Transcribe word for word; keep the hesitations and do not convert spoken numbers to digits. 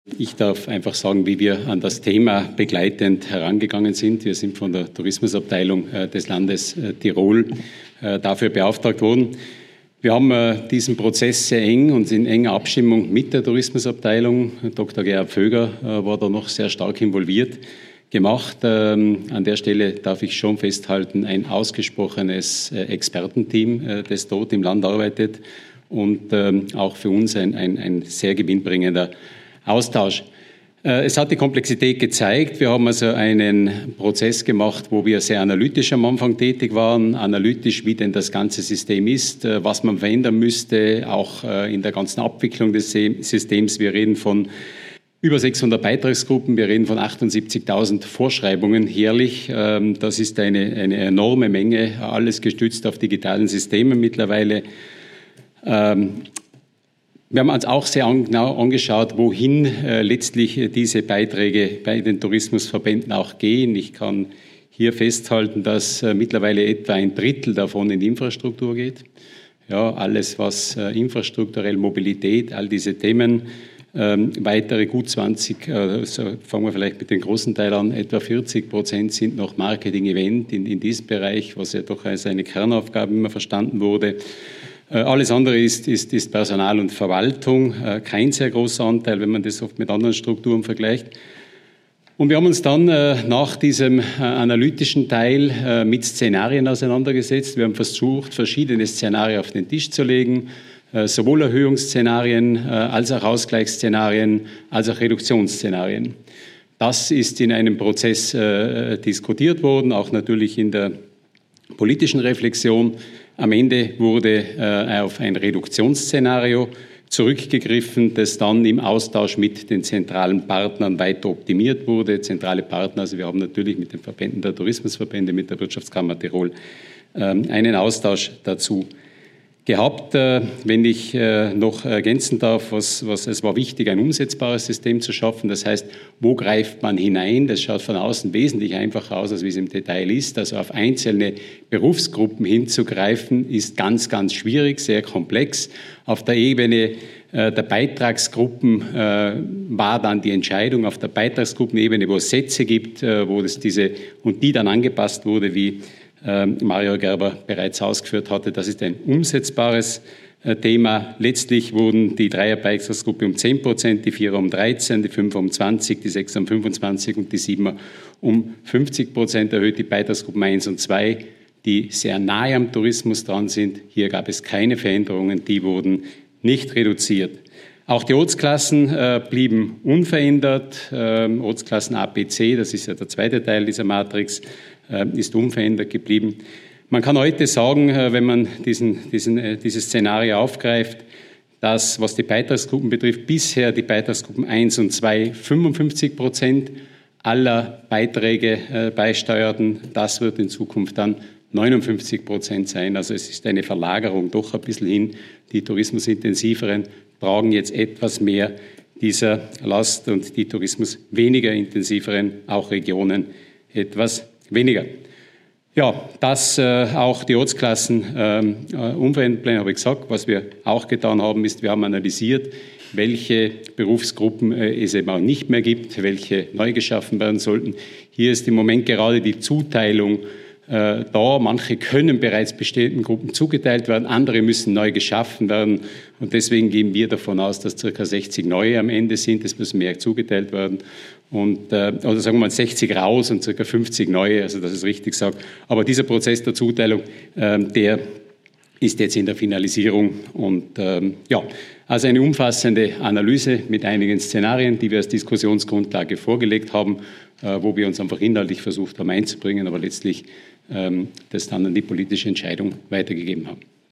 Ich darf einfach sagen, wie wir an das Thema begleitend herangegangen sind. Wir sind von der Tourismusabteilung des Landes Tirol dafür beauftragt worden. Wir haben diesen Prozess sehr eng und in enger Abstimmung mit der Tourismusabteilung, Doktor Gerhard Pföger war da noch sehr stark involviert, gemacht. An der Stelle darf ich schon festhalten, ein ausgesprochenes Expertenteam, das dort im Land arbeitet und auch für uns ein, ein, ein sehr gewinnbringender Austausch. Es hat die Komplexität gezeigt. Wir haben also einen Prozess gemacht, wo wir sehr analytisch am Anfang tätig waren, analytisch, wie denn das ganze System ist, was man verändern müsste, auch in der ganzen Abwicklung des Systems. Wir reden von über sechshundert Beitragsgruppen, wir reden von achtundsiebzigtausend Vorschreibungen jährlich. Das ist eine, eine enorme Menge, alles gestützt auf digitalen Systemen mittlerweile. Wir haben uns auch sehr genau angeschaut, wohin äh, letztlich äh, diese Beiträge bei den Tourismusverbänden auch gehen. Ich kann hier festhalten, dass äh, mittlerweile etwa ein Drittel davon in die Infrastruktur geht. Ja, alles, was äh, infrastrukturell, Mobilität, all diese Themen, ähm, weitere gut zwanzig, äh, so fangen wir vielleicht mit den großen Teilen an, etwa vierzig Prozent sind noch Marketing-Event in, in diesem Bereich, was ja doch als eine Kernaufgabe immer verstanden wurde. Alles andere ist, ist, ist Personal und Verwaltung, kein sehr großer Anteil, wenn man das oft mit anderen Strukturen vergleicht. Und wir haben uns dann nach diesem analytischen Teil mit Szenarien auseinandergesetzt. Wir haben versucht, verschiedene Szenarien auf den Tisch zu legen, sowohl Erhöhungsszenarien als auch Ausgleichsszenarien, als auch Reduktionsszenarien. Das ist in einem Prozess diskutiert worden, auch natürlich in der politischen Reflexion. Am Ende wurde äh, auf ein Reduktionsszenario zurückgegriffen, das dann im Austausch mit den zentralen Partnern weiter optimiert wurde. Zentrale Partner, also wir haben natürlich mit den Verbänden der Tourismusverbände, mit der Wirtschaftskammer Tirol äh, einen Austausch dazu gehabt. Äh, wenn ich äh, noch ergänzen darf, was, was, es war wichtig, ein umsetzbares System zu schaffen. Das heißt, wo greift man hinein? Das schaut von außen wesentlich einfacher aus, als wie es im Detail ist. Also auf einzelne Berufsgruppen hinzugreifen, ist ganz, ganz schwierig, sehr komplex. Auf der Ebene äh, der Beitragsgruppen äh, war dann die Entscheidung auf der Beitragsgruppenebene, wo es Sätze gibt, äh, wo es diese und die dann angepasst wurde, wie Mario Gerber bereits ausgeführt hatte. Das ist ein umsetzbares Thema. Letztlich wurden die Dreier-Beitragsgruppe um zehn Prozent, die Vierer um dreizehn, die Fünfer um zwanzig, die Sechser um fünfundzwanzig und die Siebener um fünfzig Prozent erhöht. Die Beitragsgruppen eins und zwei, die sehr nahe am Tourismus dran sind. Hier gab es keine Veränderungen, die wurden nicht reduziert. Auch die Ortsklassen äh, blieben unverändert. Ähm, Ortsklassen A, B, C, das ist ja der zweite Teil dieser Matrix, äh, ist unverändert geblieben. Man kann heute sagen, äh, wenn man diesen, diesen, äh, dieses Szenario aufgreift, dass, was die Beitragsgruppen betrifft, bisher die Beitragsgruppen eins und zwei fünfundfünfzig Prozent aller Beiträge äh, beisteuerten. Das wird in Zukunft dann neunundfünfzig Prozent sein. Also es ist eine Verlagerung doch ein bisschen hin. Die tourismusintensiveren tragen jetzt etwas mehr dieser Last und die Tourismus weniger intensiveren, auch Regionen, etwas weniger. Ja, dass äh, auch die Ortsklassen ähm, äh, unverändert bleiben, habe ich gesagt. Was wir auch getan haben, ist, wir haben analysiert, welche Berufsgruppen äh, es eben auch nicht mehr gibt, welche neu geschaffen werden sollten. Hier ist im Moment gerade die Zuteilung äh, da. Manche können bereits bestehenden Gruppen zugeteilt werden, andere müssen neu geschaffen werden. Und deswegen gehen wir davon aus, dass ca. sechzig neue am Ende sind. Es müssen mehr zugeteilt werden. Und, äh, oder sagen wir mal sechzig raus und ca. fünfzig neue, also dass ich es richtig sage. Aber dieser Prozess der Zuteilung, äh, der ist jetzt in der Finalisierung. Und ähm, ja, also eine umfassende Analyse mit einigen Szenarien, die wir als Diskussionsgrundlage vorgelegt haben, äh, wo wir uns einfach inhaltlich versucht haben einzubringen, aber letztlich ähm, das dann an die politische Entscheidung weitergegeben haben.